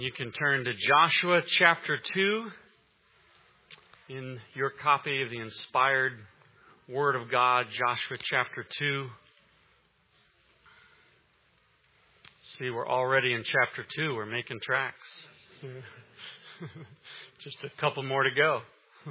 You can turn to Joshua chapter 2 in your copy of the inspired Word of God, Joshua chapter 2. See, we're already in chapter 2. We're making tracks. Just a couple more to go.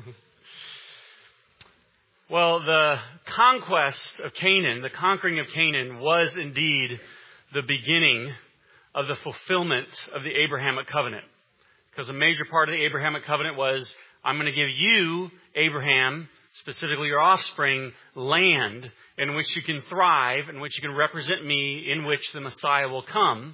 Well, the conquest of Canaan, the conquering of Canaan, was indeed the beginning of the fulfillment of the Abrahamic covenant. Because a major part of the Abrahamic covenant was, I'm going to give you, Abraham, specifically your offspring, land in which you can thrive, in which you can represent me, in which the Messiah will come.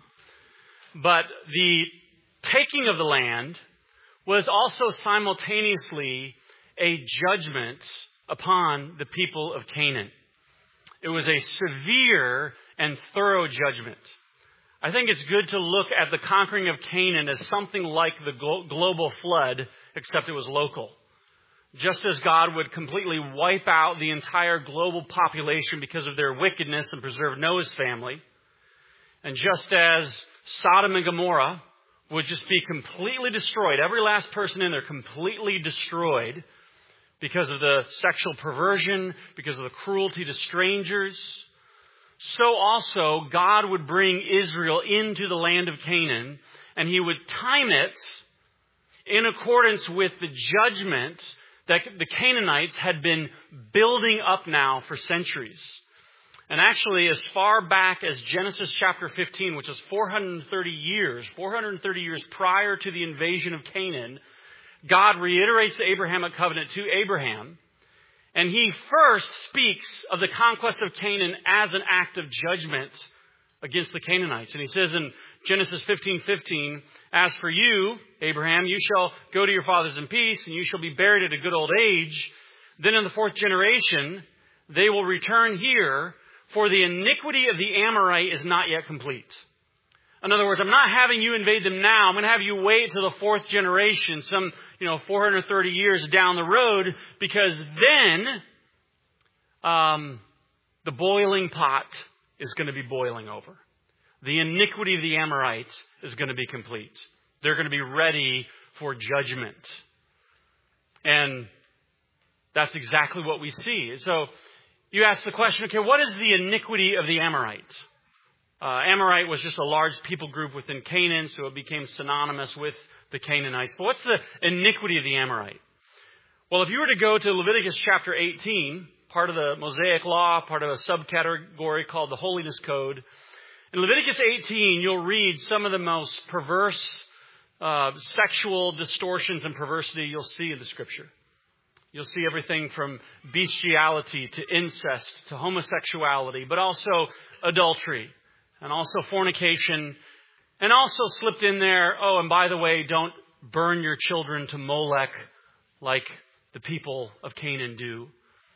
But the taking of the land was also simultaneously a judgment upon the people of Canaan. It was a severe and thorough judgment. I think it's good to look at the conquering of Canaan as something like the global flood, except it was local. Just as God would completely wipe out the entire global population because of their wickedness and preserve Noah's family, and just as Sodom and Gomorrah would just be completely destroyed, every last person in there completely destroyed because of the sexual perversion, because of the cruelty to strangers, so also God would bring Israel into the land of Canaan, and He would time it in accordance with the judgment that the Canaanites had been building up now for centuries. And actually, as far back as Genesis chapter 15, which is 430 years prior to the invasion of Canaan, God reiterates the Abrahamic covenant to Abraham. And He first speaks of the conquest of Canaan as an act of judgment against the Canaanites. And He says in Genesis 15:15, as for you, Abraham, you shall go to your fathers in peace, and you shall be buried at a good old age. Then in the fourth generation, they will return here, for the iniquity of the Amorite is not yet complete. In other words, I'm not having you invade them now. I'm going to have you wait till the fourth generation, 430 years down the road, because then the boiling pot is going to be boiling over. The iniquity of the Amorites is going to be complete. They're going to be ready for judgment. And that's exactly what we see. So you ask the question, okay, what is the iniquity of the Amorite? Amorite was just a large people group within Canaan, so it became synonymous with the Canaanites. But what's the iniquity of the Amorite? Well, if you were to go to Leviticus chapter 18, part of the Mosaic Law, part of a subcategory called the Holiness Code, in Leviticus 18, you'll read some of the most perverse sexual distortions and perversity you'll see in the Scripture. You'll see everything from bestiality to incest to homosexuality, but also adultery. And also fornication, and also slipped in there, oh, and by the way, don't burn your children to Molech like the people of Canaan do.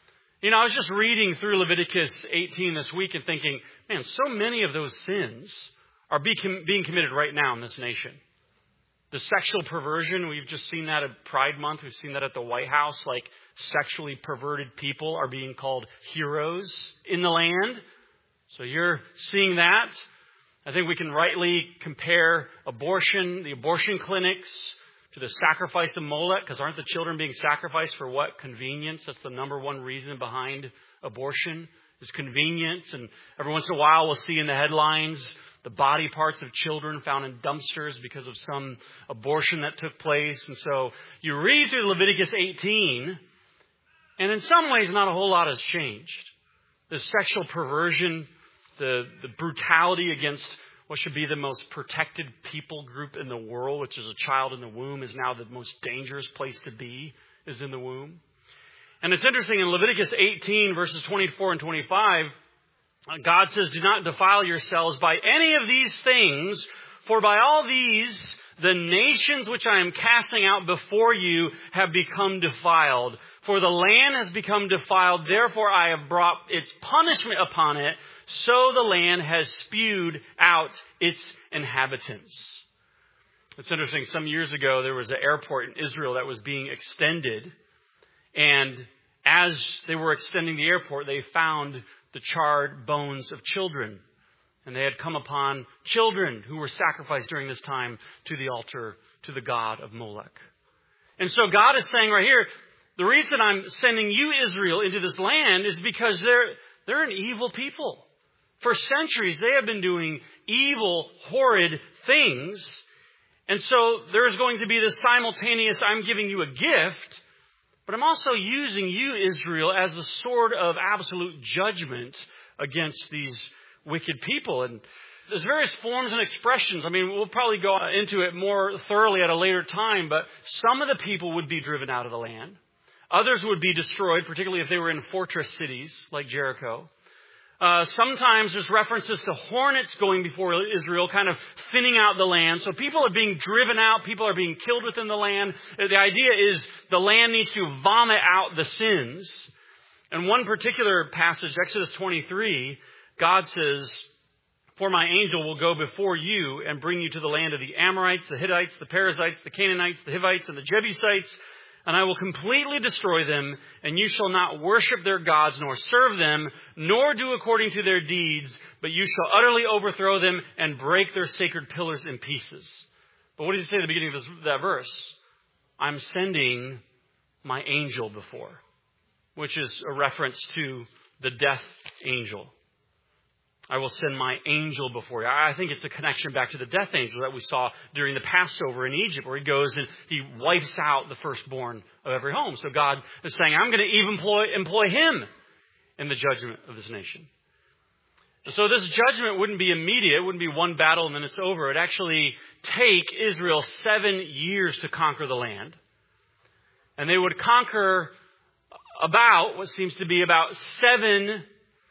I was just reading through Leviticus 18 this week and thinking, man, so many of those sins are being committed right now in this nation. The sexual perversion, we've just seen that at Pride Month. We've seen that at the White House, like sexually perverted people are being called heroes in the land. So you're seeing that. I think we can rightly compare abortion, the abortion clinics, to the sacrifice of Molech, because aren't the children being sacrificed for what? Convenience. That's the number one reason behind abortion, is convenience. And every once in a while we'll see in the headlines the body parts of children found in dumpsters because of some abortion that took place. And so you read through Leviticus 18, and in some ways not a whole lot has changed. The sexual perversion, the brutality against what should be the most protected people group in the world, which is a child in the womb, is now the most dangerous place to be, is in the womb. And it's interesting, in Leviticus 18, verses 24 and 25, God says, do not defile yourselves by any of these things, for by all these the nations which I am casting out before you have become defiled. For the land has become defiled, therefore I have brought its punishment upon it, so the land has spewed out its inhabitants. It's interesting, some years ago there was an airport in Israel that was being extended, and as they were extending the airport, they found the charred bones of children And they had come upon children who were sacrificed during this time to the altar, to the god of Molech. And so God is saying right here, the reason I'm sending you, Israel, into this land is because they're an evil people. For centuries, they have been doing evil, horrid things. And so there's going to be this simultaneous, I'm giving you a gift, but I'm also using you, Israel, as the sword of absolute judgment against these wicked people. And there's various forms and expressions. I mean, we'll probably go into it more thoroughly at a later time, but some of the people would be driven out of the land. Others would be destroyed, particularly if they were in fortress cities like Jericho. Sometimes there's references to hornets going before Israel, kind of thinning out the land. So people are being driven out. People are being killed within the land. The idea is the land needs to vomit out the sins. In one particular passage, Exodus 23, God says, "For my angel will go before you and bring you to the land of the Amorites, the Hittites, the Perizzites, the Canaanites, the Hivites, and the Jebusites. And I will completely destroy them, and you shall not worship their gods, nor serve them, nor do according to their deeds, but you shall utterly overthrow them and break their sacred pillars in pieces." But what does he say at the beginning of that verse? I'm sending my angel before, which is a reference to the death angel. I will send my angel before you. I think it's a connection back to the death angel that we saw during the Passover in Egypt, where he goes and he wipes out the firstborn of every home. So God is saying, I'm going to even employ him in the judgment of this nation. And so this judgment wouldn't be immediate. It wouldn't be one battle and then it's over. It actually take Israel 7 years to conquer the land. And they would conquer about what seems to be about 7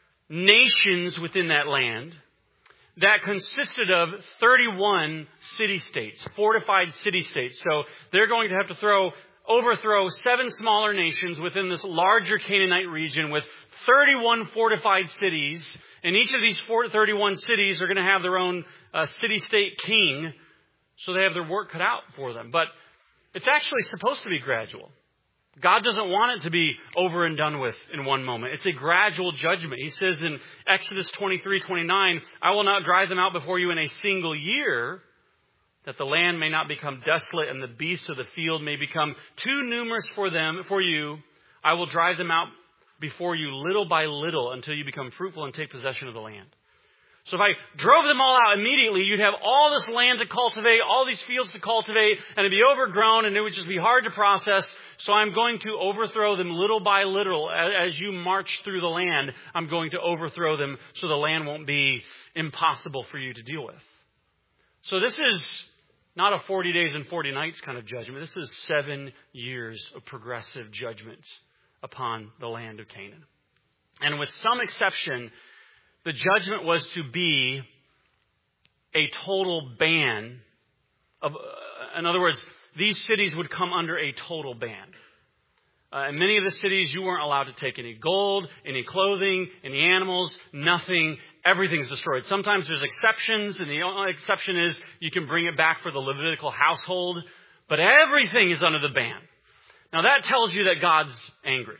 nations within that land that consisted of 31 city-states, fortified city-states. So they're going to have to overthrow 7 smaller nations within this larger Canaanite region with 31 fortified cities. And each of these 31 cities are going to have their own city-state king. So they have their work cut out for them. But it's actually supposed to be gradual. God doesn't want it to be over and done with in one moment. It's a gradual judgment. He says in Exodus 23:29, I will not drive them out before you in a single year, that the land may not become desolate and the beasts of the field may become too numerous for you. I will drive them out before you little by little until you become fruitful and take possession of the land. So if I drove them all out immediately, you'd have all this land to cultivate, all these fields to cultivate, and it'd be overgrown, and it would just be hard to process. So I'm going to overthrow them little by little. As you march through the land, I'm going to overthrow them so the land won't be impossible for you to deal with. So this is not a 40 days and 40 nights kind of judgment. This is 7 years of progressive judgment upon the land of Canaan. And with some exception, the judgment was to be a total ban of, in other words, these cities would come under a total ban. In many of the cities, you weren't allowed to take any gold, any clothing, any animals, nothing. Everything's destroyed. Sometimes there's exceptions, and the only exception is you can bring it back for the Levitical household, but everything is under the ban. Now that tells you that God's angry.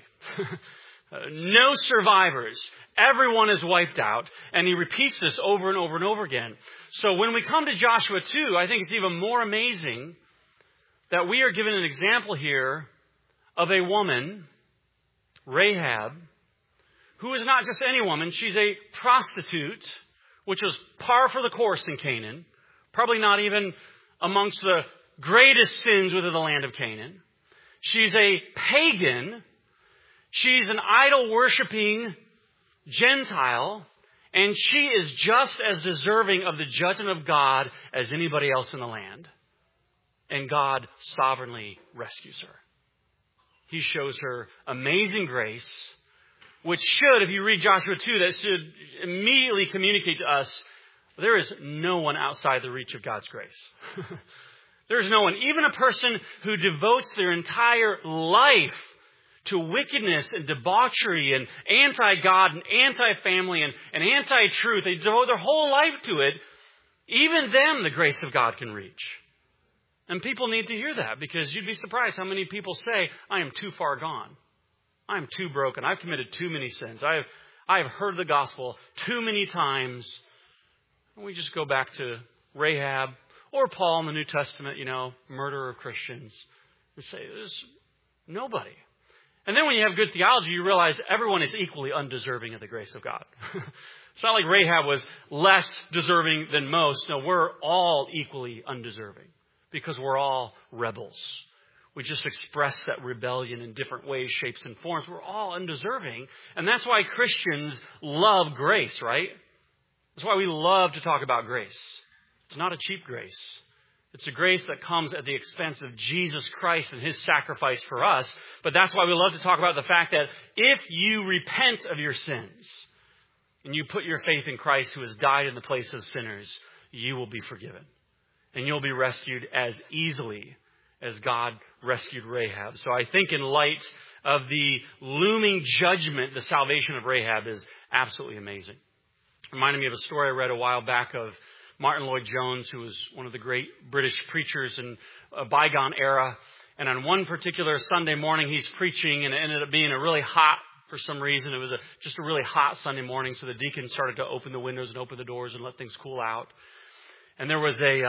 No survivors. Everyone is wiped out. And he repeats this over and over and over again. So when we come to Joshua 2, I think it's even more amazing that we are given an example here of a woman, Rahab, who is not just any woman. She's a prostitute, which was par for the course in Canaan. Probably not even amongst the greatest sins within the land of Canaan. She's a pagan. She's an idol-worshiping Gentile, and she is just as deserving of the judgment of God as anybody else in the land. And God sovereignly rescues her. He shows her amazing grace, which should, if you read Joshua 2, that should immediately communicate to us, there is no one outside the reach of God's grace. There's no one, even a person who devotes their entire life to wickedness and debauchery and anti-God and anti-family and anti-truth. They devote their whole life to it. Even them, the grace of God can reach. And people need to hear that, because you'd be surprised how many people say, I am too far gone. I am too broken. I've committed too many sins. I have heard the gospel too many times. And we just go back to Rahab or Paul in the New Testament, murderer of Christians, and say, there's nobody. And then when you have good theology, you realize everyone is equally undeserving of the grace of God. It's not like Rahab was less deserving than most. No, we're all equally undeserving because we're all rebels. We just express that rebellion in different ways, shapes, and forms. We're all undeserving. And that's why Christians love grace, right? That's why we love to talk about grace. It's not a cheap grace. It's a grace that comes at the expense of Jesus Christ and His sacrifice for us. But that's why we love to talk about the fact that if you repent of your sins and you put your faith in Christ who has died in the place of sinners, you will be forgiven. And you'll be rescued as easily as God rescued Rahab. So I think in light of the looming judgment, the salvation of Rahab is absolutely amazing. It reminded me of a story I read a while back of Martin Lloyd-Jones, who was one of the great British preachers in a bygone era. And on one particular Sunday morning, he's preaching, and it ended up being a really hot, for some reason, it was just a really hot Sunday morning. So the deacon started to open the windows and open the doors and let things cool out. And there was a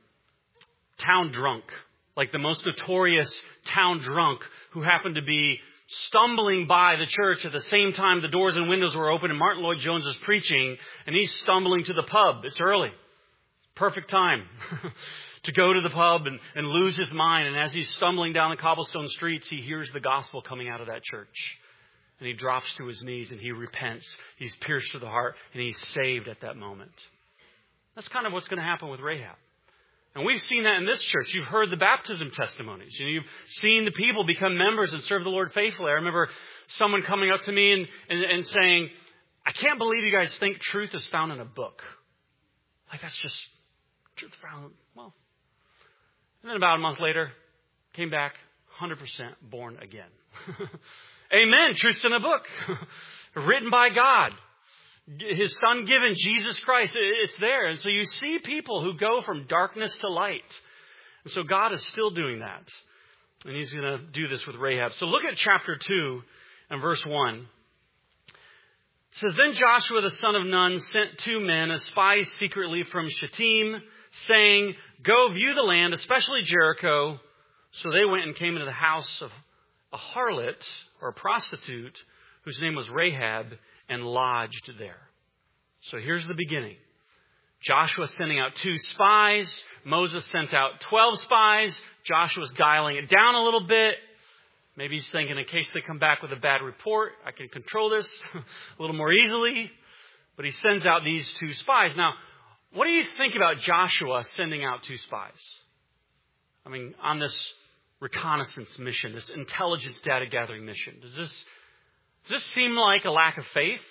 town drunk, like the most notorious town drunk, who happened to be stumbling by the church at the same time the doors and windows were open and Martin Lloyd-Jones is preaching, and he's stumbling to the pub. It's early. Perfect time to go to the pub and lose his mind. And as he's stumbling down the cobblestone streets, he hears the gospel coming out of that church. And he drops to his knees and he repents. He's pierced to the heart and he's saved at that moment. That's kind of what's going to happen with Rahab. And we've seen that in this church. You've heard the baptism testimonies. You've seen the people become members and serve the Lord faithfully. I remember someone coming up to me and saying, I can't believe you guys think truth is found in a book. Like, that's just truth found. Well, and then about a month later, came back 100% born again. Amen. Truth's in a book written by God. His Son given, Jesus Christ, it's there. And so you see people who go from darkness to light. And so God is still doing that. And He's going to do this with Rahab. So look at chapter 2 and verse 1. It says, Then Joshua the son of Nun sent 2 men as spies secretly from Shittim, saying, Go view the land, especially Jericho. So they went and came into the house of a harlot or a prostitute whose name was Rahab, and lodged there. So here's the beginning. Joshua sending out 2 spies. Moses sent out 12 spies. Joshua's dialing it down a little bit. Maybe he's thinking, in case they come back with a bad report, I can control this a little more easily. But he sends out these 2 spies. Now, what do you think about Joshua sending out 2 spies? I mean, on this reconnaissance mission, this intelligence data gathering mission. Does this seem like a lack of faith?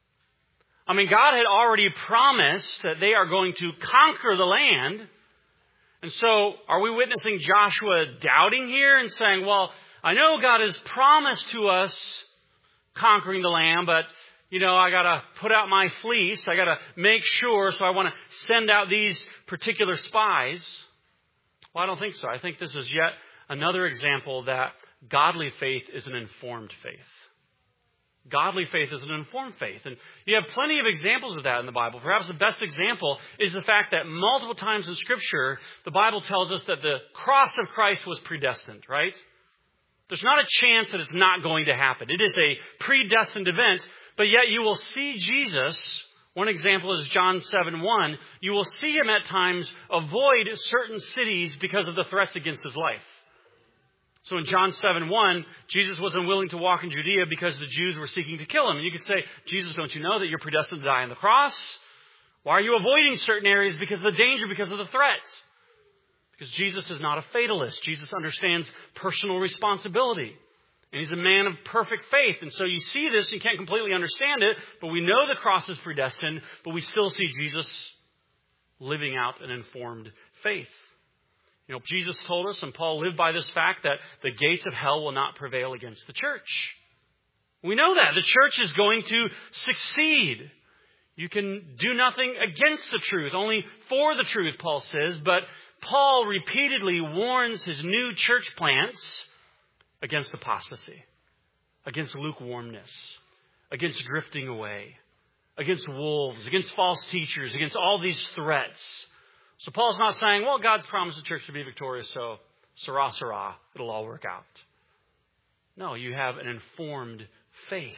I mean, God had already promised that they are going to conquer the land. And so are we witnessing Joshua doubting here and saying, well, I know God has promised to us conquering the land, but, I got to put out my fleece. I got to make sure. So I want to send out these particular spies. Well, I don't think so. I think this is yet another example that godly faith is an informed faith. Godly faith is an informed faith. And you have plenty of examples of that in the Bible. Perhaps the best example is the fact that multiple times in Scripture, the Bible tells us that the cross of Christ was predestined, right? There's not a chance that it's not going to happen. It is a predestined event, but yet you will see Jesus. One example is John 7:1. You will see Him at times avoid certain cities because of the threats against His life. So in John 7:1, Jesus was unwilling to walk in Judea because the Jews were seeking to kill Him. And you could say, Jesus, don't you know that you're predestined to die on the cross? Why are you avoiding certain areas because of the danger, because of the threats? Because Jesus is not a fatalist. Jesus understands personal responsibility. And He's a man of perfect faith. And so you see this, you can't completely understand it, but we know the cross is predestined, but we still see Jesus living out an informed faith. Jesus told us, and Paul lived by this fact, that the gates of hell will not prevail against the church. We know that. The church is going to succeed. You can do nothing against the truth, only for the truth, Paul says. But Paul repeatedly warns his new church plants against apostasy, against lukewarmness, against drifting away. against wolves, against false teachers, against all these threats. So Paul's not saying, well, God's promised the church to be victorious, so sarah, sarah, it'll all work out. No, you have an informed faith.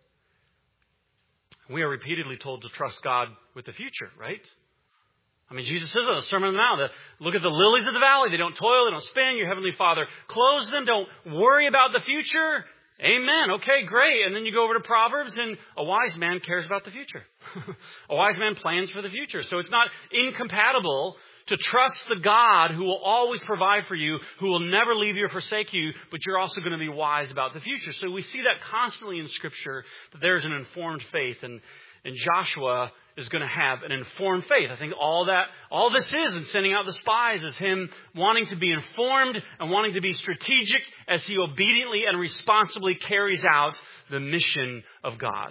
We are repeatedly told to trust God with the future, right? I mean, Jesus says in the Sermon on the Mount, look at the lilies of the valley. They don't toil, they don't spin. Your heavenly Father clothes them. Don't worry about the future. Amen. Okay, great. And then you go over to Proverbs, and a wise man cares about the future. A wise man plans for the future. So it's not incompatible to trust the God who will always provide for you, who will never leave you or forsake you, but you're also going to be wise about the future. So we see that constantly in Scripture, that there's an informed faith. And Joshua is going to have an informed faith. I think all this is in sending out the spies is him wanting to be informed and wanting to be strategic as he obediently and responsibly carries out the mission of God.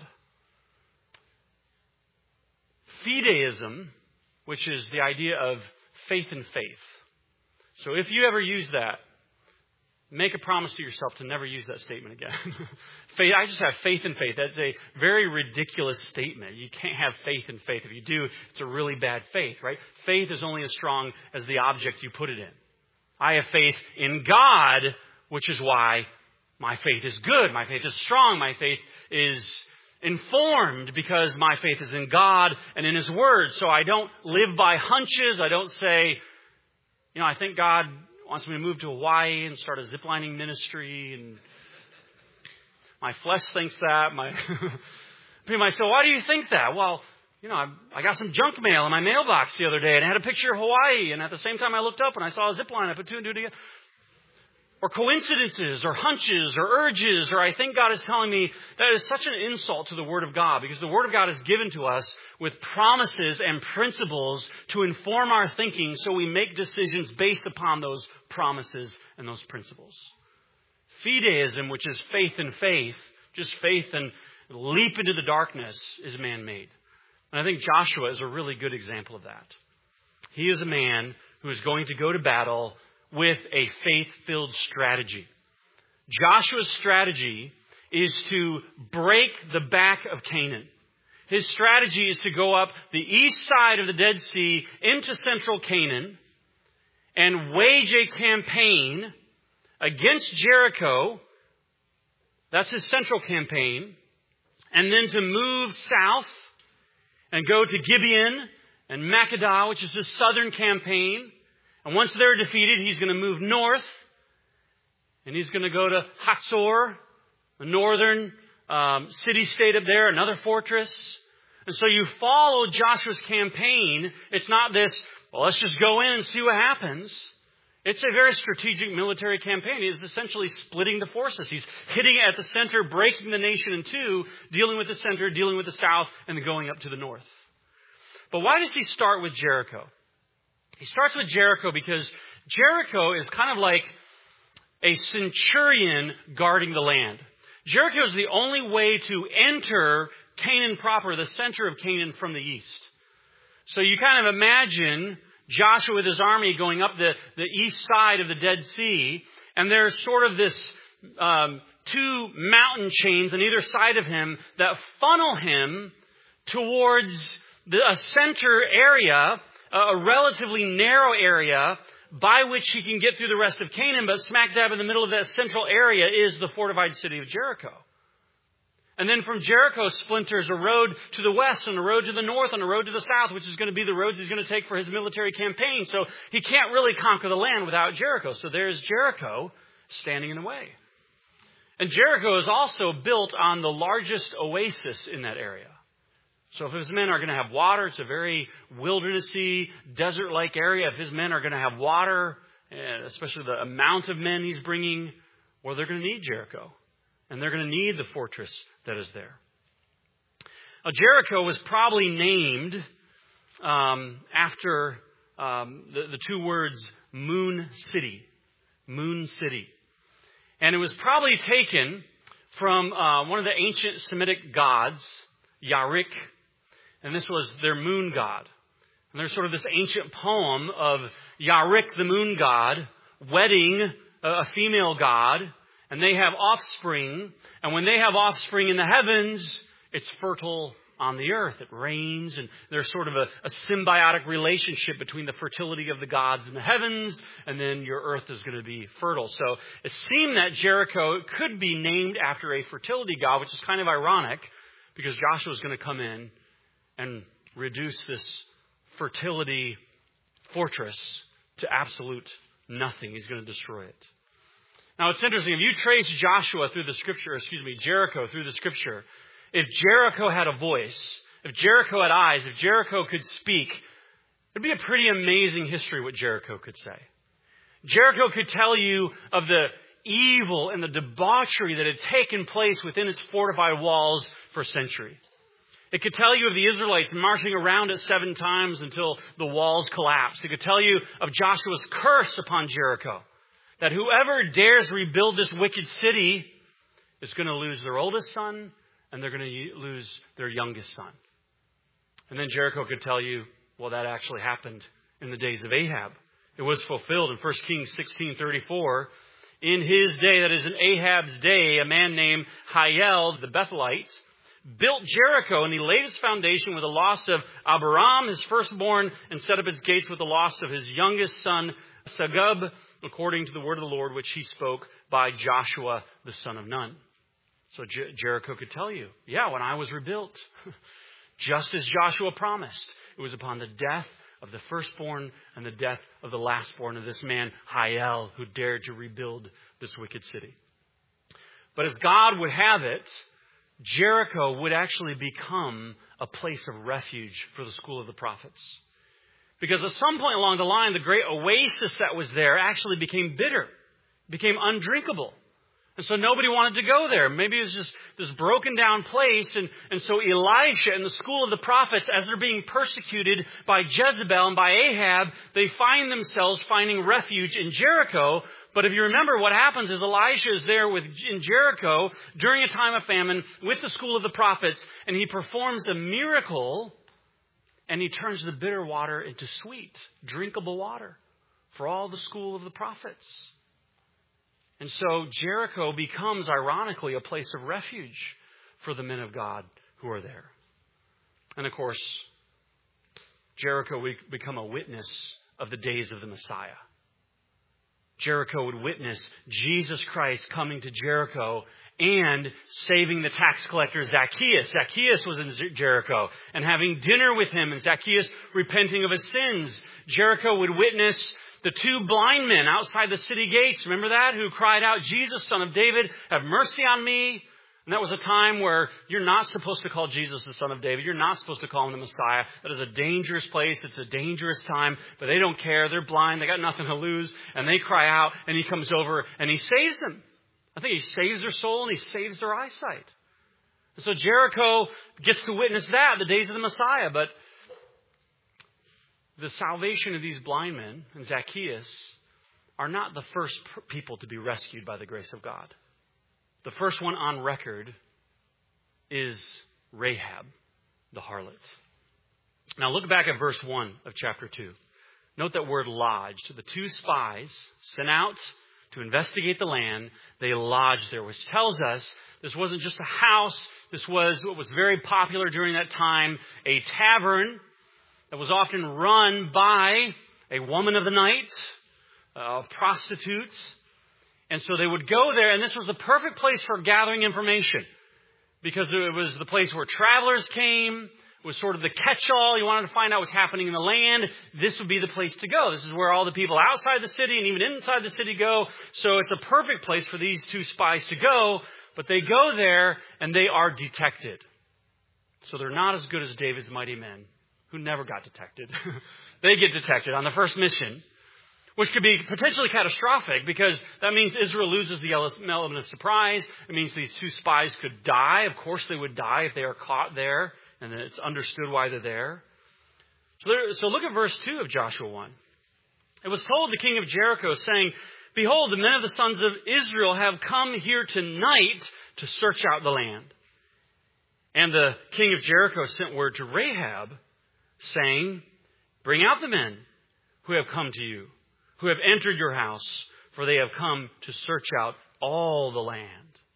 Fideism, which is the idea of faith in faith. So if you ever use that, make a promise to yourself to never use that statement again. Faith, I just have faith in faith. That's a very ridiculous statement. You can't have faith in faith. If you do, it's a really bad faith, right? Faith is only as strong as the object you put it in. I have faith in God, which is why my faith is good. My faith is strong. My faith is informed because my faith is in God and in His Word. So I don't live by hunches. I don't say, I think God wants me to move to Hawaii and start a ziplining ministry, and my flesh thinks that. People might say, why do you think that? Well, I got some junk mail in my mailbox the other day, and it had a picture of Hawaii, and at the same time I looked up and I saw a zipline. I put two and two together. Or coincidences, or hunches, or urges, or I think God is telling me that is such an insult to the Word of God, because the Word of God is given to us with promises and principles to inform our thinking so we make decisions based upon those promises and those principles. Fideism, which is faith in faith, just faith and leap into the darkness, is man-made. And I think Joshua is a really good example of that. He is a man who is going to go to battle with a faith-filled strategy. Joshua's strategy is to break the back of Canaan. His strategy is to go up the east side of the Dead Sea into central Canaan and wage a campaign against Jericho. That's his central campaign. And then to move south and go to Gibeon and Makkedah, which is his southern campaign. And once they're defeated, he's going to move north. And he's going to go to Hatzor, the northern city-state up there, another fortress. And so you follow Joshua's campaign. It's not this, let's just go in and see what happens. It's a very strategic military campaign. He is essentially splitting the forces. He's hitting at the center, breaking the nation in two, dealing with the center, dealing with the south, and then going up to the north. But why does he start with Jericho? He starts with Jericho because Jericho is kind of like a centurion guarding the land. Jericho is the only way to enter Canaan proper, the center of Canaan, from the east. So you kind of imagine Joshua with his army going up the east side of the Dead Sea, and there's sort of this two mountain chains on either side of him that funnel him towards a center area, a relatively narrow area by which he can get through the rest of Canaan, but smack dab in the middle of that central area is the fortified city of Jericho. And then from Jericho splinters a road to the west and a road to the north and a road to the south, which is going to be the roads he's going to take for his military campaign. So he can't really conquer the land without Jericho. So there's Jericho standing in the way. And Jericho is also built on the largest oasis in that area. So if his men are going to have water, it's a very wildernessy, desert-like area. If his men are going to have water, especially the amount of men he's bringing, well, they're going to need Jericho. And they're going to need the fortress that is there. Now, Jericho was probably named after the two words Moon City. Moon City. And it was probably taken from one of the ancient Semitic gods, Yarek. And this was their moon god. And there's sort of this ancient poem of Yarek, the moon god, wedding a female god. And they have offspring. And when they have offspring in the heavens, it's fertile on the earth. It rains, and there's sort of a symbiotic relationship between the fertility of the gods in the heavens, and then your earth is going to be fertile. So it seemed that Jericho could be named after a fertility god, which is kind of ironic, because Joshua is going to come in and reduce this fertility fortress to absolute nothing. He's going to destroy it. Now, it's interesting. If you trace Jericho through the Scripture, if Jericho had a voice, if Jericho had eyes, if Jericho could speak, it'd be a pretty amazing history what Jericho could say. Jericho could tell you of the evil and the debauchery that had taken place within its fortified walls for a century. It could tell you of the Israelites marching around it 7 times until the walls collapsed. It could tell you of Joshua's curse upon Jericho, that whoever dares rebuild this wicked city is going to lose their oldest son, and they're going to lose their youngest son. And then Jericho could tell you, well, that actually happened in the days of Ahab. It was fulfilled in 1 Kings 16:34. In his day, that is in Ahab's day, a man named Hiel, the Bethelite, built Jericho, and he laid its foundation with the loss of Abiram, his firstborn, and set up its gates with the loss of his youngest son, Segub, according to the word of the Lord, which he spoke by Joshua, the son of Nun. So Jericho could tell you, yeah, when I was rebuilt, just as Joshua promised, it was upon the death of the firstborn and the death of the lastborn of this man, Hiel, who dared to rebuild this wicked city. But as God would have it, Jericho would actually become a place of refuge for the school of the prophets. Because at some point along the line, the great oasis that was there actually became bitter, became undrinkable. And so nobody wanted to go there. Maybe it was just this broken down place. And so Elisha and the school of the prophets, as they're being persecuted by Jezebel and by Ahab, they find themselves finding refuge in Jericho. But if you remember, what happens is Elisha is there in Jericho during a time of famine with the school of the prophets, and he performs a miracle, and he turns the bitter water into sweet, drinkable water for all the school of the prophets. And so Jericho becomes, ironically, a place of refuge for the men of God who are there. And of course, Jericho would become a witness of the days of the Messiah. Jericho would witness Jesus Christ coming to Jericho and saving the tax collector Zacchaeus. Zacchaeus was in Jericho and having dinner with him, and Zacchaeus repenting of his sins. Jericho would witness the 2 blind men outside the city gates. Remember that? Who cried out, Jesus, Son of David, have mercy on me. And that was a time where you're not supposed to call Jesus the Son of David. You're not supposed to call him the Messiah. That is a dangerous place. It's a dangerous time. But they don't care. They're blind. They got nothing to lose. And they cry out, and he comes over and he saves them. I think he saves their soul and he saves their eyesight. And so Jericho gets to witness that, the days of the Messiah. But the salvation of these blind men and Zacchaeus are not the first people to be rescued by the grace of God. The first one on record is Rahab, the harlot. Now look back at verse 1 of chapter 2. Note that word lodged. The 2 spies sent out to investigate the land. They lodged there, which tells us this wasn't just a house. This was what was very popular during that time, a tavern that was often run by a woman of the night, a prostitute. And so they would go there, and this was the perfect place for gathering information because it was the place where travelers came. It was sort of the catch-all. You wanted to find out what's happening in the land. This would be the place to go. This is where all the people outside the city and even inside the city go. So it's a perfect place for these 2 spies to go. But they go there, and they are detected. So they're not as good as David's mighty men, who never got detected. They get detected on the first mission, which could be potentially catastrophic because that means Israel loses the element of surprise. It means these 2 spies could die. Of course they would die if they are caught there, and then it's understood why they're there. So look at verse 2 of Joshua 1. It was told the king of Jericho, saying, behold, the men of the sons of Israel have come here tonight to search out the land. And the king of Jericho sent word to Rahab, saying, bring out the men who have come to you, who have entered your house, for they have come to search out all the land.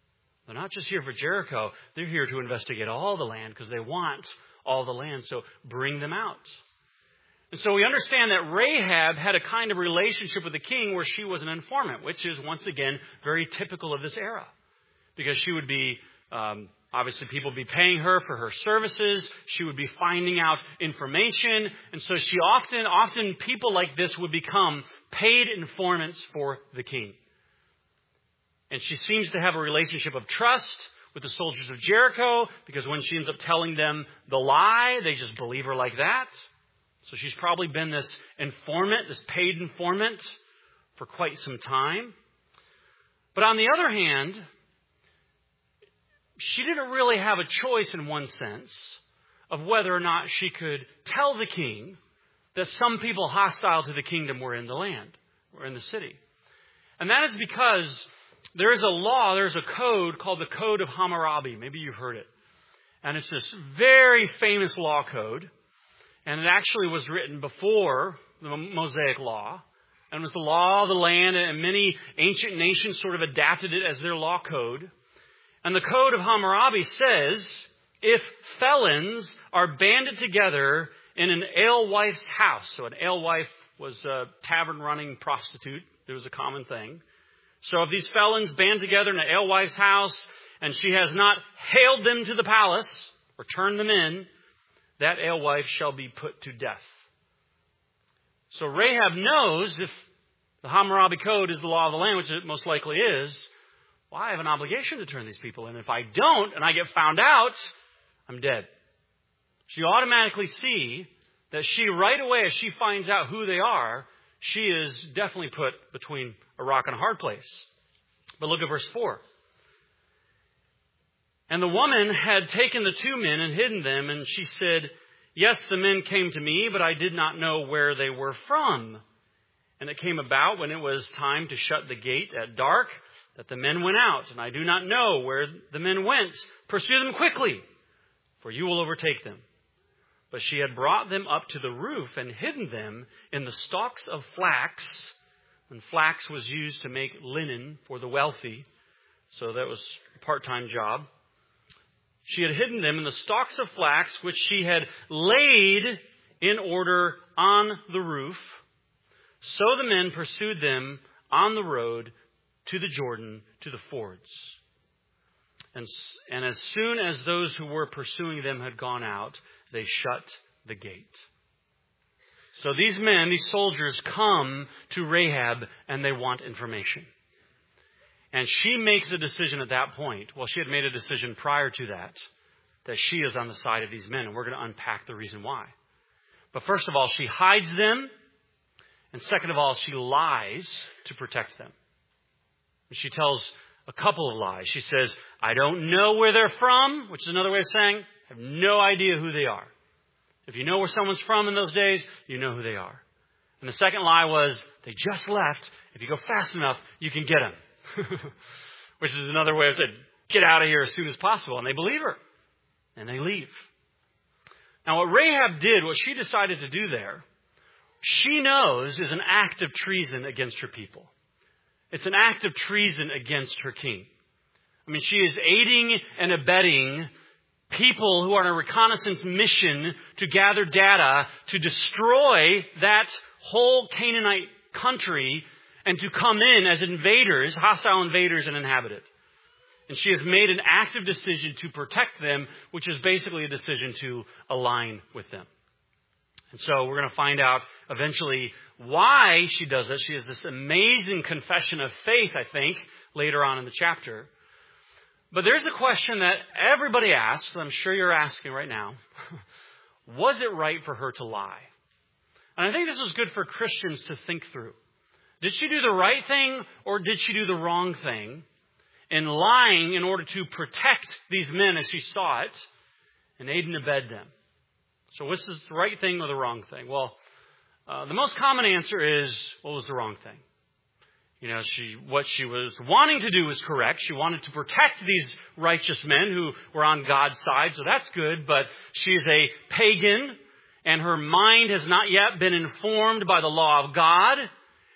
They're not just here for Jericho. They're here to investigate all the land because they want all the land. So bring them out. And so we understand that Rahab had a kind of relationship with the king where she was an informant, which is, once again, very typical of this era. Because she would be, obviously people would be paying her for her services. She would be finding out information. And so she often people like this would become paid informants for the king. And she seems to have a relationship of trust with the soldiers of Jericho, because when she ends up telling them the lie, they just believe her like that. So she's probably been this informant, this paid informant, for quite some time. But on the other hand, she didn't really have a choice in one sense of whether or not she could tell the king that some people hostile to the kingdom were in the land, were in the city. And that is because there is a law, there's a code called the Code of Hammurabi. Maybe you've heard it. And it's this very famous law code. And it actually was written before the Mosaic Law. And it was the law of the land, and many ancient nations sort of adapted it as their law code. And the Code of Hammurabi says, if felons are banded together in an alewife's house, so an alewife was a tavern-running prostitute. It was a common thing. So if these felons band together in an alewife's house, and she has not haled them to the palace, or turned them in, that alewife shall be put to death. So Rahab knows, if the Hammurabi Code is the law of the land, which it most likely is, well, I have an obligation to turn these people in. If I don't, and I get found out, I'm dead. She automatically see that she, right away, as she finds out who they are, she is definitely put between a rock and a hard place. But look at verse 4. And the woman had taken the 2 men and hidden them, and she said, yes, the men came to me, but I did not know where they were from. And it came about when it was time to shut the gate at dark that the men went out, and I do not know where the men went. Pursue them quickly, for you will overtake them. But she had brought them up to the roof and hidden them in the stalks of flax. And flax was used to make linen for the wealthy, so that was a part-time job. She had hidden them in the stalks of flax, which she had laid in order on the roof. So the men pursued them on the road to the Jordan, to the fords. And as soon as those who were pursuing them had gone out, they shut the gate. So these men, these soldiers, come to Rahab and they want information. And she makes a decision at that point. Well, she had made a decision prior to that she is on the side of these men. And we're going to unpack the reason why. But first of all, she hides them. And second of all, she lies to protect them. And she tells a couple of lies. She says, I don't know where they're from, which is another way of saying, I have no idea who they are. If you know where someone's from in those days, you know who they are. And the second lie was, they just left. If you go fast enough, you can get them. Which is another way of saying, get out of here as soon as possible. And they believe her. And they leave. Now what Rahab did, what she decided to do there, she knows is an act of treason against her people. It's an act of treason against her king. I mean, she is aiding and abetting people who are on a reconnaissance mission to gather data to destroy that whole Canaanite country and to come in as invaders, hostile invaders, and inhabit it. And she has made an active decision to protect them, which is basically a decision to align with them. And so we're going to find out eventually why she does it. She has this amazing confession of faith, I think, later on in the chapter. But there's a question that everybody asks, I'm sure you're asking right now. Was it right for her to lie? And I think this was good for Christians to think through. Did she do the right thing or did she do the wrong thing in lying in order to protect these men as she saw it and aid and abet them? So was this the right thing or the wrong thing? Well, the most common answer is, what was the wrong thing? You know, what she was wanting to do was correct. She wanted to protect these righteous men who were on God's side, so that's good. But she is a pagan, and her mind has not yet been informed by the law of God.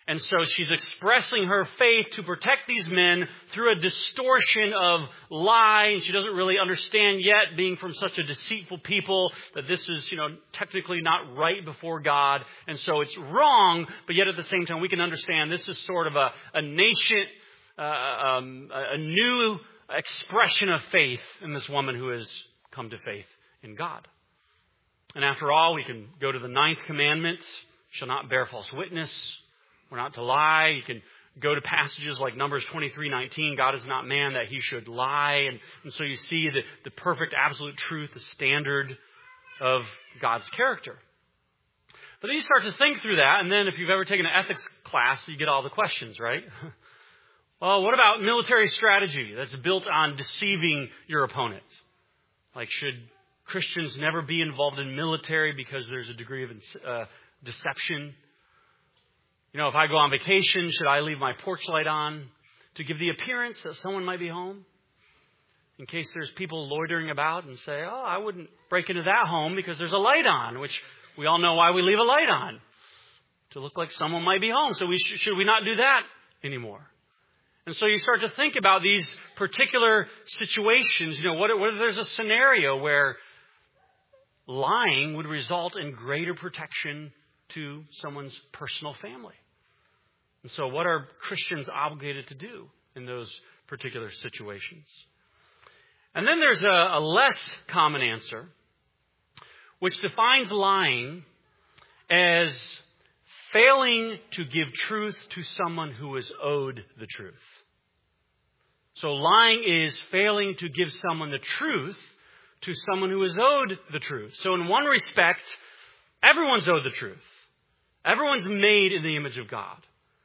And so she's expressing her faith to protect these men through a distortion of lie. And she doesn't really understand yet, being from such a deceitful people, that this is, technically not right before God. And so it's wrong, but yet at the same time we can understand this is sort of a nation, a new expression of faith in this woman who has come to faith in God. And after all, we can go to the 9th commandment, shall not bear false witness. We're not to lie. You can go to passages like Numbers 23:19. God is not man that he should lie. And so you see the perfect, absolute truth, the standard of God's character. But then you start to think through that. And then if you've ever taken an ethics class, you get all the questions, right? Well, what about military strategy that's built on deceiving your opponent? Like, should Christians never be involved in military because there's a degree of deception? If I go on vacation, should I leave my porch light on to give the appearance that someone might be home? In case there's people loitering about and say, I wouldn't break into that home because there's a light on, which we all know why we leave a light on, to look like someone might be home. So should we not do that anymore? And so you start to think about these particular situations. What if there's a scenario where lying would result in greater protection to someone's personal family? And so what are Christians obligated to do in those particular situations? And then there's a less common answer, which defines lying as failing to give truth to someone who is owed the truth. So lying is failing to give someone the truth to someone who is owed the truth. So in one respect, everyone's owed the truth. Everyone's made in the image of God.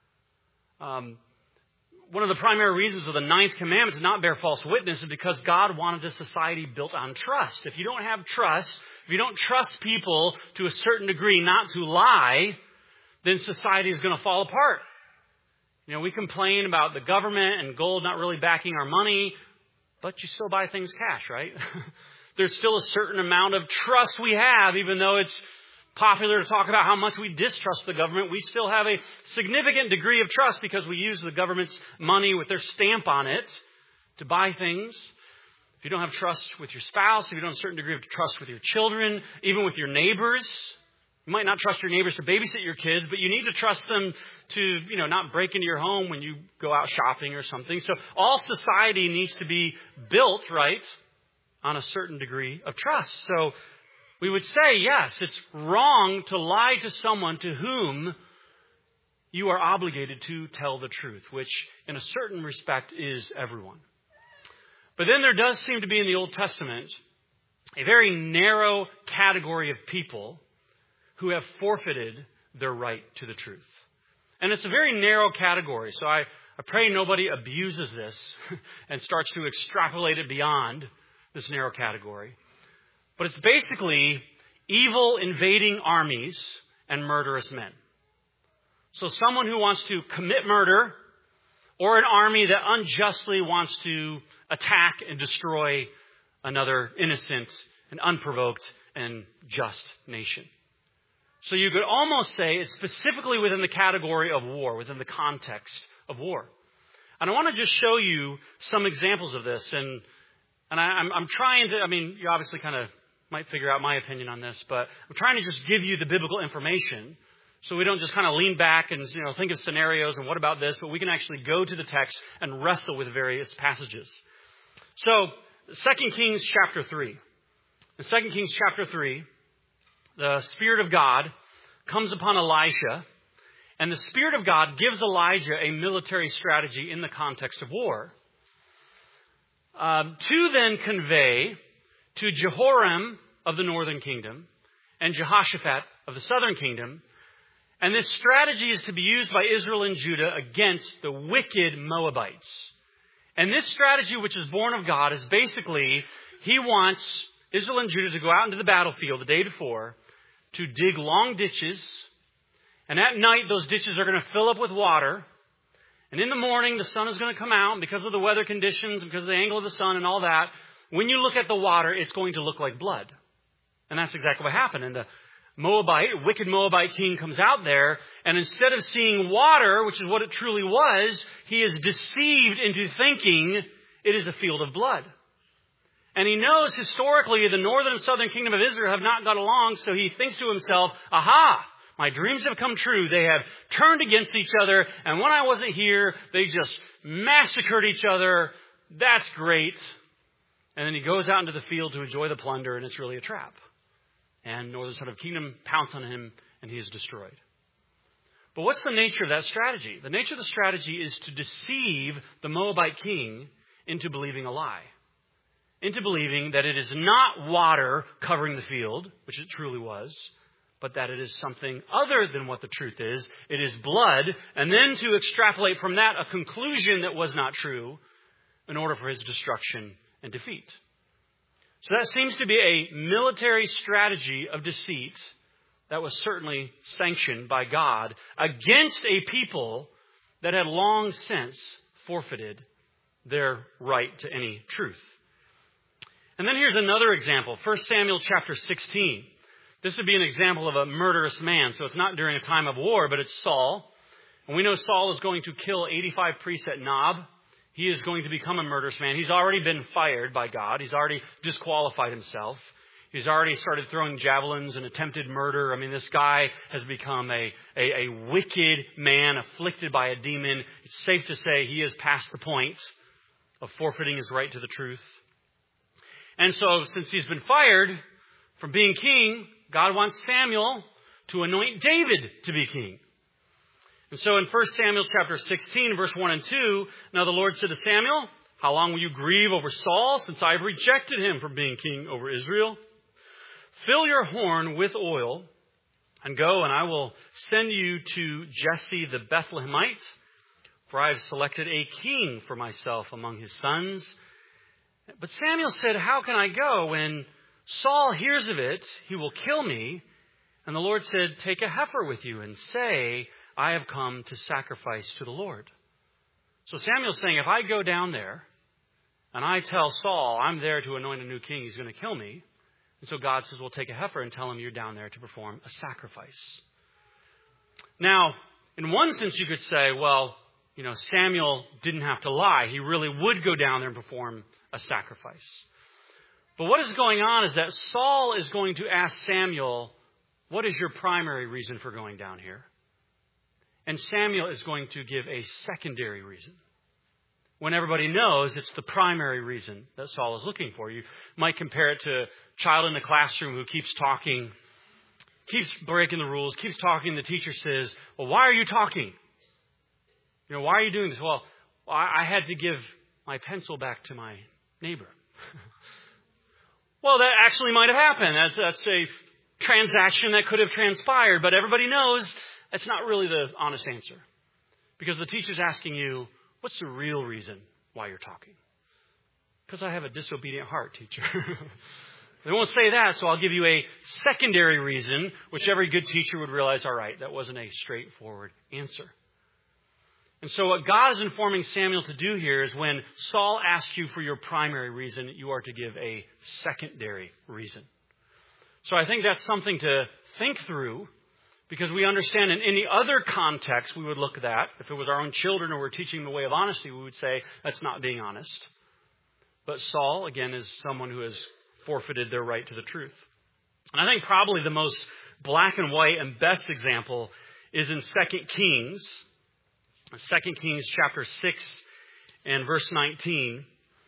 One of the primary reasons of the 9th commandment to not bear false witness is because God wanted a society built on trust. If you don't have trust, if you don't trust people to a certain degree not to lie, then society is going to fall apart. We complain about the government and gold not really backing our money, but you still buy things cash, right? There's still a certain amount of trust we have, even though it's popular to talk about how much we distrust the government. We still have a significant degree of trust because we use the government's money with their stamp on it to buy things. If you don't have trust with your spouse, if you don't have a certain degree of trust with your children, even with your neighbors, you might not trust your neighbors to babysit your kids, but you need to trust them to, not break into your home when you go out shopping or something. So all society needs to be built, right, on a certain degree of trust. So we would say, yes, it's wrong to lie to someone to whom you are obligated to tell the truth, which in a certain respect is everyone. But then there does seem to be in the Old Testament a very narrow category of people who have forfeited their right to the truth. And it's a very narrow category, so I pray nobody abuses this and starts to extrapolate it beyond this narrow category. But it's basically evil invading armies and murderous men. So someone who wants to commit murder, or an army that unjustly wants to attack and destroy another innocent and unprovoked and just nation. So you could almost say it's specifically within the category of war, within the context of war. And I want to just show you some examples of this. And I'm trying to, you obviously kind of might figure out my opinion on this, but I'm trying to just give you the biblical information so we don't just kind of lean back and, think of scenarios and what about this, but we can actually go to the text and wrestle with various passages. So 2 Kings chapter 3. In 2 Kings chapter 3, the Spirit of God comes upon Elisha, and the Spirit of God gives Elijah a military strategy in the context of war. To then convey to Jehoram of the northern kingdom and Jehoshaphat of the southern kingdom. And this strategy is to be used by Israel and Judah against the wicked Moabites. And this strategy, which is born of God, is basically he wants Israel and Judah to go out into the battlefield the day before to dig long ditches. And at night, those ditches are going to fill up with water. And in the morning, the sun is going to come out. And because of the weather conditions, because of the angle of the sun and all that, when you look at the water, it's going to look like blood. And that's exactly what happened. And wicked Moabite king comes out there, and instead of seeing water, which is what it truly was, he is deceived into thinking it is a field of blood. And he knows historically the northern and southern kingdom of Israel have not got along, so he thinks to himself, aha, my dreams have come true. They have turned against each other, and when I wasn't here, they just massacred each other. That's great. And then he goes out into the field to enjoy the plunder, and it's really a trap. And northern southern kingdom pounce on him, and he is destroyed. But what's the nature of that strategy? The nature of the strategy is to deceive the Moabite king into believing a lie. Into believing that it is not water covering the field, which it truly was, but that it is something other than what the truth is. It is blood, and then to extrapolate from that a conclusion that was not true in order for his destruction and defeat. So that seems to be a military strategy of deceit that was certainly sanctioned by God against a people that had long since forfeited their right to any truth. And then here's another example. 1 Samuel chapter 16. This would be an example of a murderous man. So it's not during a time of war, but it's Saul. And we know Saul is going to kill 85 priests at Nob. He is going to become a murderous man. He's already been fired by God. He's already disqualified himself. He's already started throwing javelins and attempted murder. I mean, this guy has become a wicked man afflicted by a demon. It's safe to say he is past the point of forfeiting his right to the truth. And so, since he's been fired from being king, God wants Samuel to anoint David to be king. And so in 1 Samuel chapter 16, verse 1 and 2, now the Lord said to Samuel, how long will you grieve over Saul, since I have rejected him from being king over Israel? Fill your horn with oil, and go, and I will send you to Jesse the Bethlehemite, for I have selected a king for myself among his sons. But Samuel said, how can I go? When Saul hears of it, he will kill me. And the Lord said, take a heifer with you and say, I have come to sacrifice to the Lord. So Samuel's saying, if I go down there and I tell Saul I'm there to anoint a new king, he's going to kill me. And so God says, well, take a heifer and tell him you're down there to perform a sacrifice. Now, in one sense, you could say, well, Samuel didn't have to lie. He really would go down there and perform a sacrifice. But what is going on is that Saul is going to ask Samuel, what is your primary reason for going down here? And Samuel is going to give a secondary reason. When everybody knows it's the primary reason that Saul is looking for. You might compare it to a child in the classroom who keeps talking, keeps breaking the rules, keeps talking. The teacher says, well, why are you talking? Why are you doing this? Well, I had to give my pencil back to my neighbor. Well, that actually might have happened. That's a transaction that could have transpired, but everybody knows that's not really the honest answer. Because the teacher's asking you, what's the real reason why you're talking? Because I have a disobedient heart, teacher. They won't say that, so I'll give you a secondary reason, which every good teacher would realize, all right, that wasn't a straightforward answer. And so what God is informing Samuel to do here is when Saul asks you for your primary reason, you are to give a secondary reason. So I think that's something to think through, because we understand in any other context we would look at that. If it was our own children or we're teaching the way of honesty, we would say that's not being honest. But Saul, again, is someone who has forfeited their right to the truth. And I think probably the most black and white and best example is in 2 Kings. 2 Kings chapter 6 and verse 19.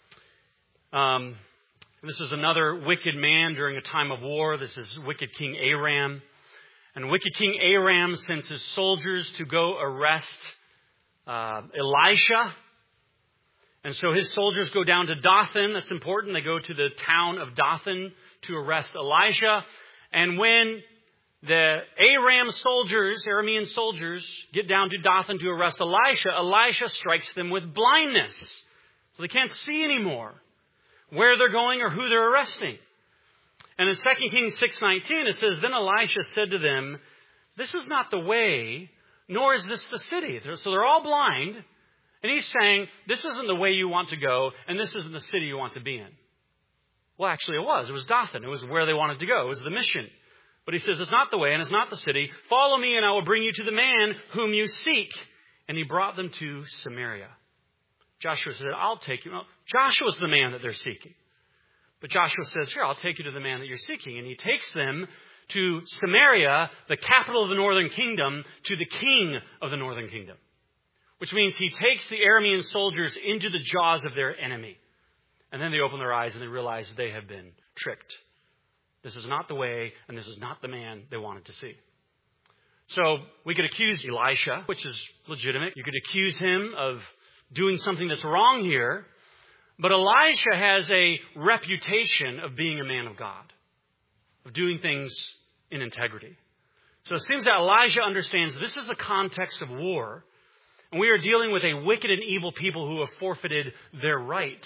This is another wicked man during a time of war. This is wicked King Aram. And wicked King Aram sends his soldiers to go arrest Elisha. And so his soldiers go down to Dothan. That's important. They go to the town of Dothan to arrest Elisha. And when the Aramean soldiers get down to Dothan to arrest Elisha strikes them with blindness. So they can't see anymore where they're going or who they're arresting. And in 2 Kings 6:19 it says, then Elisha said to them, this is not the way, nor is this the city. So they're all blind. And he's saying, this isn't the way you want to go, and this isn't the city you want to be in. Well, actually it was. It was Dothan. It was where they wanted to go. It was the mission. But he says, it's not the way and it's not the city. Follow me and I will bring you to the man whom you seek. And he brought them to Samaria. Joshua said, I'll take you. Well, Joshua's the man that they're seeking. But Joshua says, here, I'll take you to the man that you're seeking. And he takes them to Samaria, the capital of the northern kingdom, to the king of the northern kingdom. Which means he takes the Aramean soldiers into the jaws of their enemy. And then they open their eyes and they realize they have been tricked. This is not the way, and this is not the man they wanted to see. So we could accuse Elisha, which is legitimate. You could accuse him of doing something that's wrong here. But Elisha has a reputation of being a man of God, of doing things in integrity. So it seems that Elijah understands this is a context of war, and we are dealing with a wicked and evil people who have forfeited their right,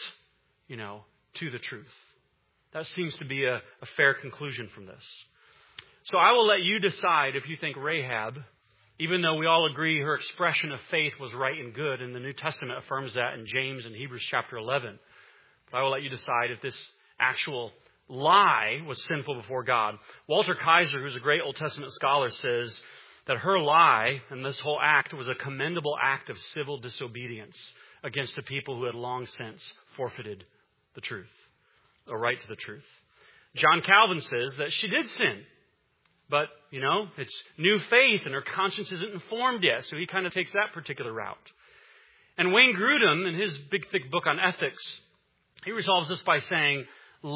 to the truth. That seems to be a fair conclusion from this. So I will let you decide if you think Rahab, even though we all agree her expression of faith was right and good, and the New Testament affirms that in James and Hebrews chapter 11. But I will let you decide if this actual lie was sinful before God. Walter Kaiser, who's a great Old Testament scholar, says that her lie and this whole act was a commendable act of civil disobedience against a people who had long since forfeited the truth, or right to the truth. John Calvin says that she did sin. But, it's new faith and her conscience isn't informed yet. So he kind of takes that particular route. And Wayne Grudem, in his big, thick book on ethics, he resolves this by saying,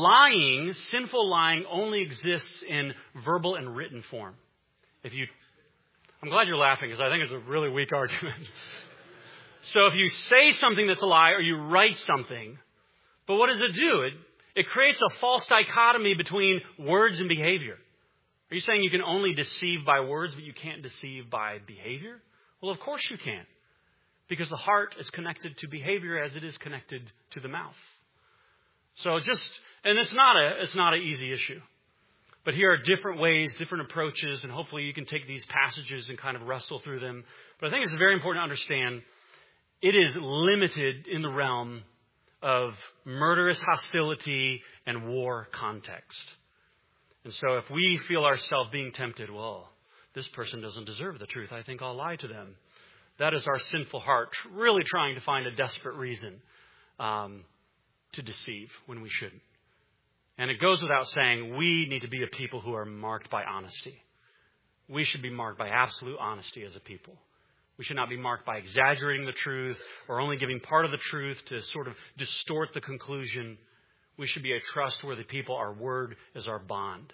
sinful lying only exists in verbal and written form. I'm glad you're laughing because I think it's a really weak argument. So if you say something that's a lie or you write something, but what does it do? It creates a false dichotomy between words and behavior. Are you saying you can only deceive by words, but you can't deceive by behavior? Well, of course you can. Because the heart is connected to behavior as it is connected to the mouth. So and it's not an easy issue. But here are different ways, different approaches, and hopefully you can take these passages and kind of wrestle through them. But I think it's very important to understand it is limited in the realm of murderous hostility and war context. And so if we feel ourselves being tempted, well, this person doesn't deserve the truth, I think I'll lie to them. That is our sinful heart really trying to find a desperate reason to deceive when we shouldn't. And it goes without saying, we need to be a people who are marked by honesty. We should be marked by absolute honesty as a people. We should not be marked by exaggerating the truth or only giving part of the truth to sort of distort the conclusion. We should be a trustworthy people. Our word is our bond.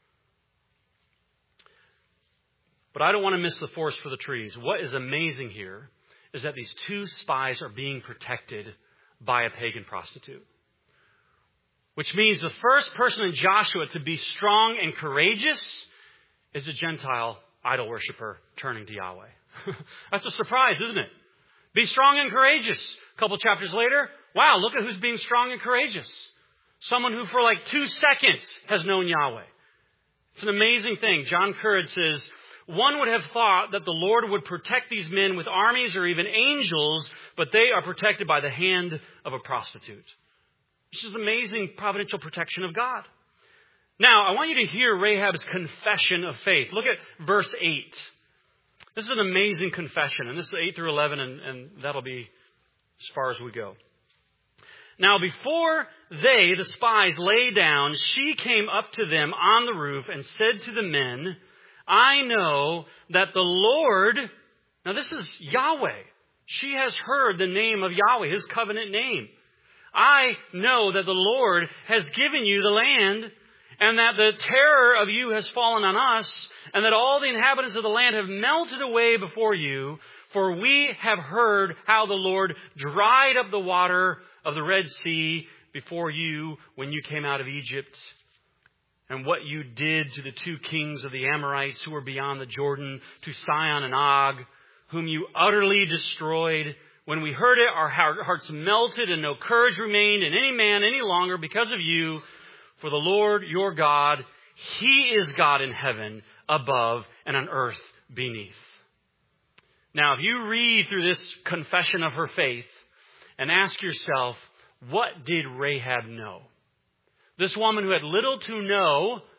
But I don't want to miss the forest for the trees. What is amazing here is that these two spies are being protected by a pagan prostitute. Which means the first person in Joshua to be strong and courageous is a Gentile idol worshiper turning to Yahweh. That's a surprise, isn't it? Be strong and courageous. A couple chapters later, wow, look at who's being strong and courageous. Someone who for 2 seconds has known Yahweh. It's an amazing thing. John Currid says, one would have thought that the Lord would protect these men with armies or even angels, but they are protected by the hand of a prostitute. This is amazing providential protection of God. Now, I want you to hear Rahab's confession of faith. Look at verse 8. This is an amazing confession, and this is 8 through 11, and that'll be as far as we go. Now, before they, the spies, lay down, she came up to them on the roof and said to the men, I know that the Lord, now this is Yahweh. She has heard the name of Yahweh, his covenant name. I know that the Lord has given you the land, and that the terror of you has fallen on us, and that all the inhabitants of the land have melted away before you, for we have heard how the Lord dried up the water of the Red Sea before you when you came out of Egypt, and what you did to the 2 kings of the Amorites who were beyond the Jordan, to Sihon and Og, whom you utterly destroyed. When we heard it, our hearts melted and no courage remained in any man any longer because of you. For the Lord your God, he is God in heaven above and on earth beneath. Now, if you read through this confession of her faith and ask yourself, what did Rahab know? This woman who had little to no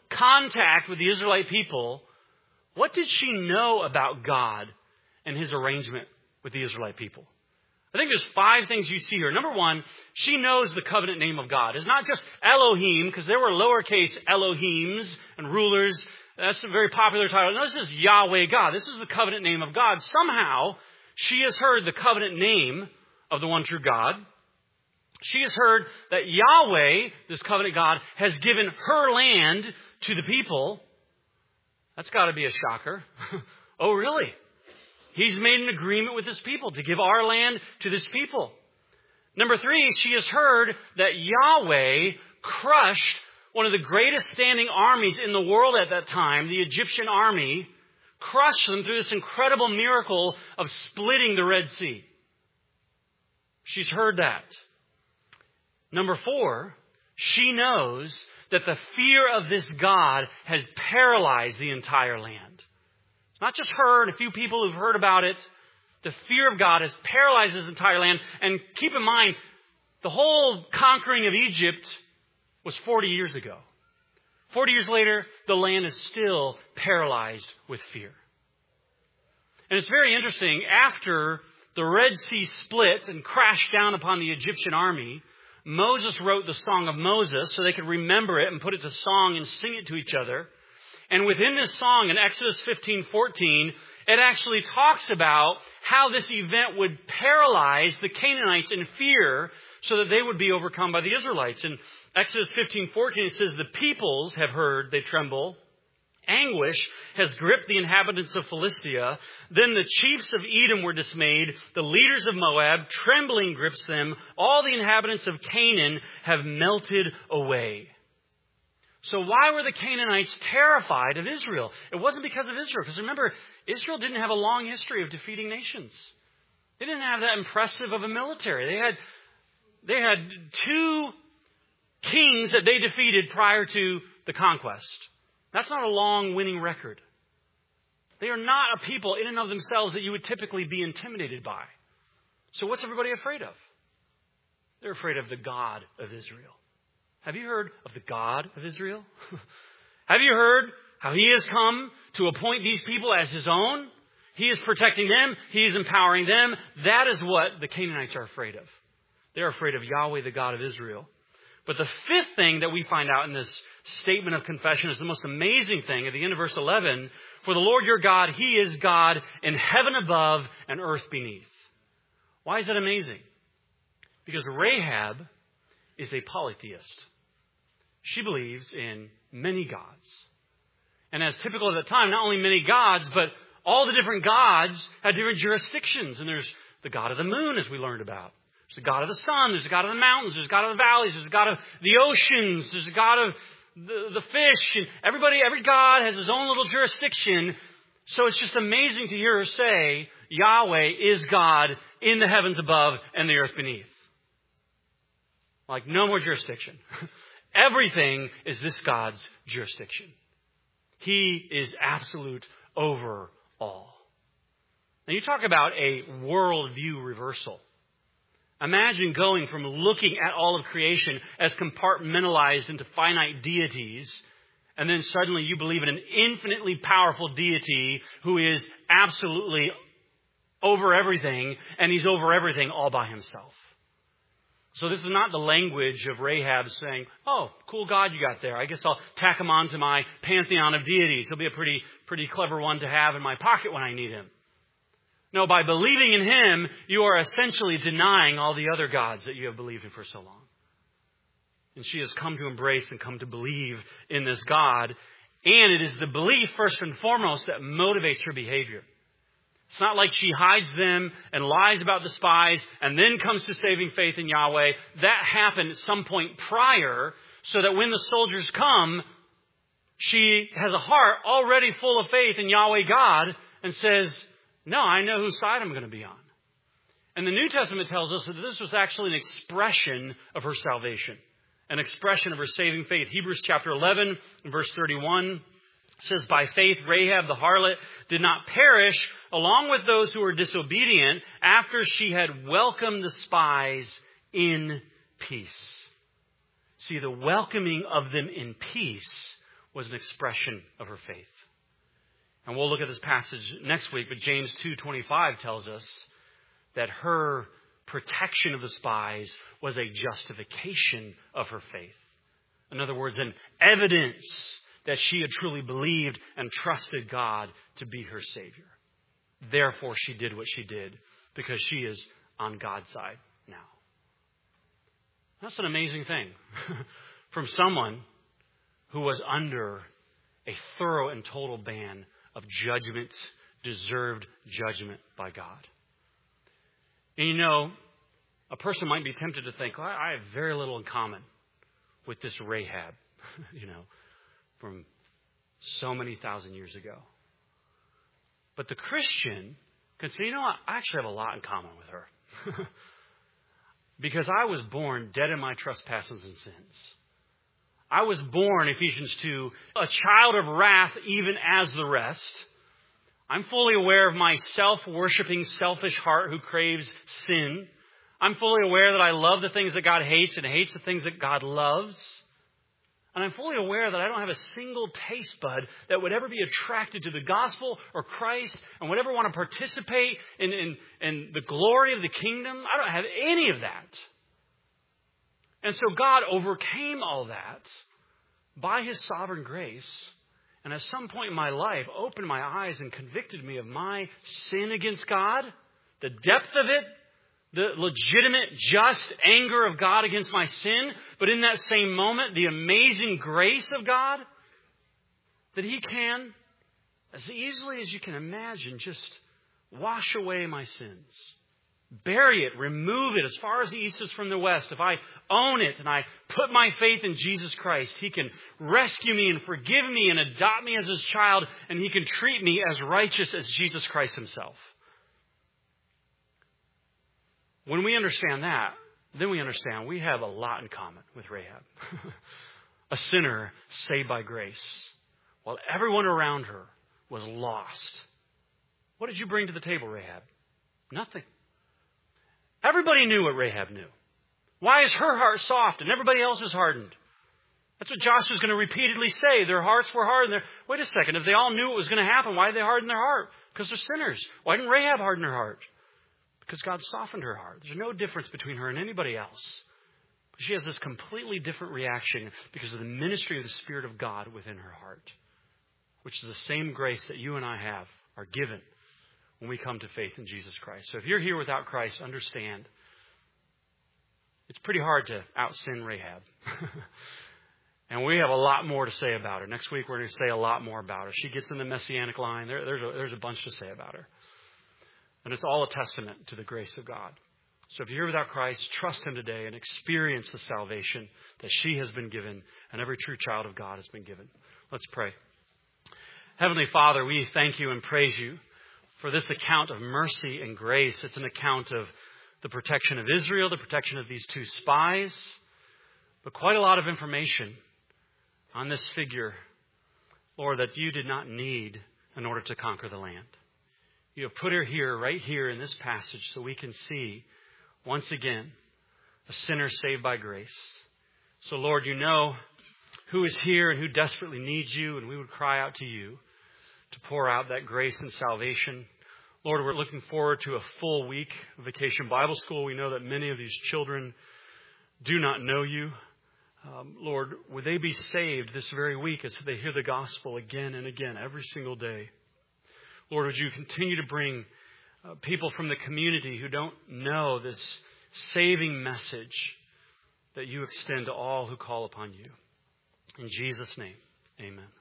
contact with the Israelite people, what did she know about God and his arrangement with the Israelite people? I think there's 5 things you see here. Number 1, she knows the covenant name of God. It's not just Elohim, because there were lowercase Elohims and rulers. That's a very popular title. No, this is Yahweh God. This is the covenant name of God. Somehow, she has heard the covenant name of the one true God. She has heard that Yahweh, this covenant God, has given her land to the people. That's got to be a shocker. Oh, really? He's made an agreement with his people to give our land to this people. Number 3, she has heard that Yahweh crushed one of the greatest standing armies in the world at that time, the Egyptian army, crushed them through this incredible miracle of splitting the Red Sea. She's heard that. Number 4, she knows that the fear of this God has paralyzed the entire land. It's not just her and a few people who've heard about it. The fear of God has paralyzed this entire land. And keep in mind, the whole conquering of Egypt was 40 years ago. 40 years later, the land is still paralyzed with fear. And it's very interesting. After the Red Sea split and crashed down upon the Egyptian army, Moses wrote the Song of Moses so they could remember it and put it to song and sing it to each other. And within this song, in Exodus 15:14, it actually talks about how this event would paralyze the Canaanites in fear so that they would be overcome by the Israelites. In Exodus 15:14, it says, "The peoples have heard, they tremble. Anguish has gripped the inhabitants of Philistia. Then the chiefs of Edom were dismayed. The leaders of Moab, trembling grips them. All the inhabitants of Canaan have melted away." So why were the Canaanites terrified of Israel? It wasn't because of Israel. Because remember, Israel didn't have a long history of defeating nations. They didn't have that impressive of a military. They had 2 kings that they defeated prior to the conquest. That's not a long winning record. They are not a people in and of themselves that you would typically be intimidated by. So what's everybody afraid of? They're afraid of the God of Israel. Have you heard of the God of Israel? Have you heard how he has come to appoint these people as his own? He is protecting them. He is empowering them. That is what the Canaanites are afraid of. They're afraid of Yahweh, the God of Israel. But the 5th thing that we find out in this statement of confession is the most amazing thing at the end of verse 11. "For the Lord your God, he is God in heaven above and earth beneath." Why is that amazing? Because Rahab is a polytheist. She believes in many gods. And as typical at the time, not only many gods, but all the different gods had different jurisdictions. And there's the God of the moon, as we learned about. There's the God of the sun. There's the God of the mountains. There's the God of the valleys. There's the God of the oceans. There's the God of the fish. And every God has his own little jurisdiction. So it's just amazing to hear her say, Yahweh is God in the heavens above and the earth beneath. Like no more jurisdiction. Everything is this God's jurisdiction. He is absolute over all. Now you talk about a worldview reversal. Imagine going from looking at all of creation as compartmentalized into finite deities, and then suddenly you believe in an infinitely powerful deity who is absolutely over everything, and he's over everything all by himself. So this is not the language of Rahab saying, "Oh, cool God you got there. I guess I'll tack him onto my pantheon of deities. He'll be a pretty clever one to have in my pocket when I need him." No, by believing in him, you are essentially denying all the other gods that you have believed in for so long. And she has come to embrace and come to believe in this God. And it is the belief, first and foremost, that motivates her behavior. It's not like she hides them and lies about the spies and then comes to saving faith in Yahweh. That happened at some point prior, so that when the soldiers come, she has a heart already full of faith in Yahweh God and says, "No, I know whose side I'm going to be on." And the New Testament tells us that this was actually an expression of her salvation, an expression of her saving faith. Hebrews chapter 11 and verse 31 says, "By faith Rahab the harlot did not perish along with those who were disobedient after she had welcomed the spies in peace." See, the welcoming of them in peace was an expression of her faith. And we'll look at this passage next week, but James 2:25 tells us that her protection of the spies was a justification of her faith. In other words, an evidence that she had truly believed and trusted God to be her Savior. Therefore, she did what she did because she is on God's side now. That's an amazing thing from someone who was under a thorough and total ban of judgment, deserved judgment by God. And you know, a person might be tempted to think, well, I have very little in common with this Rahab, from so many thousand years ago. But the Christian can say, I actually have a lot in common with her. Because I was born dead in my trespasses and sins. I was born, Ephesians 2, a child of wrath even as the rest. I'm fully aware of my self-worshipping, selfish heart who craves sin. I'm fully aware that I love the things that God hates and hates the things that God loves. And I'm fully aware that I don't have a single taste bud that would ever be attracted to the gospel or Christ and would ever want to participate in the glory of the kingdom. I don't have any of that. And so God overcame all that by His sovereign grace. And at some point in my life, opened my eyes and convicted me of my sin against God, the depth of it, the legitimate, just anger of God against my sin, but in that same moment, the amazing grace of God, that He can, as easily as you can imagine, just wash away my sins. Bury it, remove it as far as the east is from the west. If I own it and I put my faith in Jesus Christ, He can rescue me and forgive me and adopt me as His child, and He can treat me as righteous as Jesus Christ Himself. When we understand that, then we understand we have a lot in common with Rahab. A sinner saved by grace, while everyone around her was lost. What did you bring to the table, Rahab? Nothing. Everybody knew what Rahab knew. Why is her heart soft and everybody else is hardened? That's what Joshua's going to repeatedly say. Their hearts were hardened. Wait a second. If they all knew what was going to happen, why did they harden their heart? Because they're sinners. Why didn't Rahab harden her heart? Because God softened her heart. There's no difference between her and anybody else. But she has this completely different reaction because of the ministry of the Spirit of God within her heart, which is the same grace that you and I are given when we come to faith in Jesus Christ. So if you're here without Christ, understand it's pretty hard to out-sin Rahab. And we have a lot more to say about her. Next week we're going to say a lot more about her. She gets in the Messianic line. There's a bunch to say about her. And it's all a testament to the grace of God. So if you're here without Christ, trust Him today and experience the salvation that she has been given and every true child of God has been given. Let's pray. Heavenly Father, we thank You and praise You for this account of mercy and grace. It's an account of the protection of Israel, the protection of these two spies, but quite a lot of information on this figure, Lord, that You did not need in order to conquer the land. You have put her here, right here in this passage, so we can see, once again, a sinner saved by grace. So, Lord, You know who is here and who desperately needs You, and we would cry out to You to pour out that grace and salvation. Lord, we're looking forward to a full week of Vacation Bible School. We know that many of these children do not know You. Lord, would they be saved this very week as they hear the gospel again and again, every single day? Lord, would You continue to bring people from the community who don't know this saving message that You extend to all who call upon You. In Jesus' name, amen.